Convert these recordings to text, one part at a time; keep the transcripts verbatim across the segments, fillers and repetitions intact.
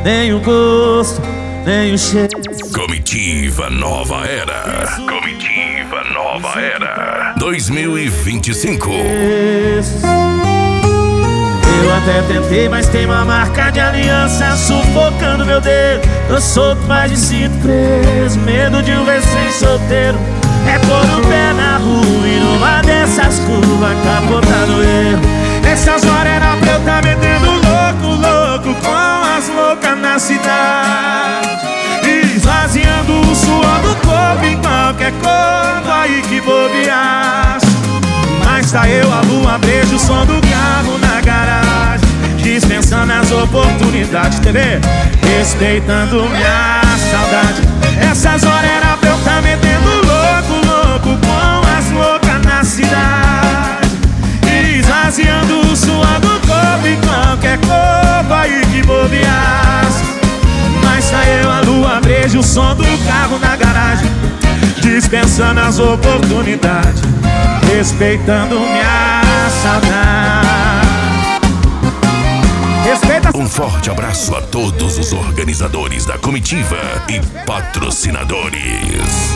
nem o gosto, nem o cheiro. Comitiva Nova Era. Comitiva Nova Era dois mil e vinte e cinco. Eu até tentei, mas tem uma marca de aliança sufocando meu dedo. Tô solto, mas me sinto preso. Medo de um recém-solteiro é pôr o pé na rua e numa dessas curvas capotar no erro. Nessas horas era pra eu tá metendo louco, louco com as loucas na cidade, esvaziando o suor do corpo em qualquer corpo aí que bobeasse. Mas tá eu, a lua, beijo, o som do carro na garagem, dispensando as oportunidades. T V, respeitando minha saudade. Essas horas era pra eu tá metendo louco, louco com as loucas na cidade, esvaziando o suor do corpo em qualquer corpo aí que bobeasse. Mas tá eu, a lua, beijo, o som do carro na garagem, dispensando as oportunidades, respeitando minha saudade. Respeita. Um forte abraço a todos os organizadores da comitiva e patrocinadores.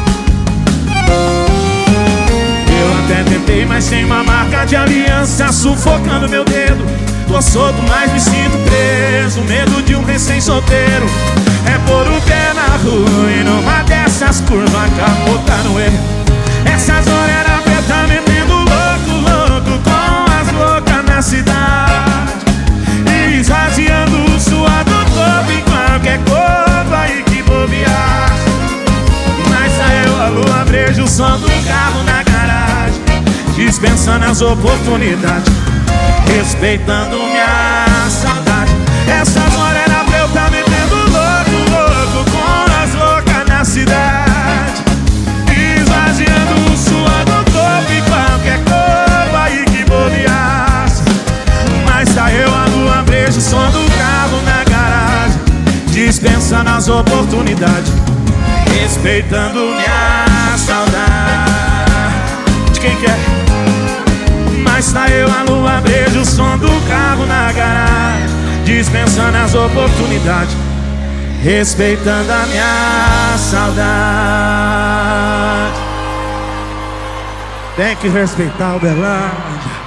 Eu até tentei, mas sem uma marca de aliança sufocando meu dedo. Tô solto, mas me sinto preso. Medo de um recém-solteiro é pôr o pé na rua e numa dessas curvas capotar no erro. Essas horas era pra eu tá metendo louco, louco com as loucas na cidade, esvaziando o suor do corpo em qualquer corpo aí que bobeasse. Mas saiu a lua, beijo, o som do carro na garagem, dispensando as oportunidades, respeitando minha saudade. Essas horas era pra eu tá metendo louco, louco com as loucas na cidade, esvaziando o suor do corpo em qualquer corpo aí que bobeasse. Mas saiu a lua, beijo, o som do carro na garagem, dispensando as oportunidades, respeitando minha saudade. De quem quer? Mas tá eu, a lua, beijo, o som do carro na garagem, dispensando as oportunidades, respeitando a minha saudade. Tem que respeitar o Uberlândia.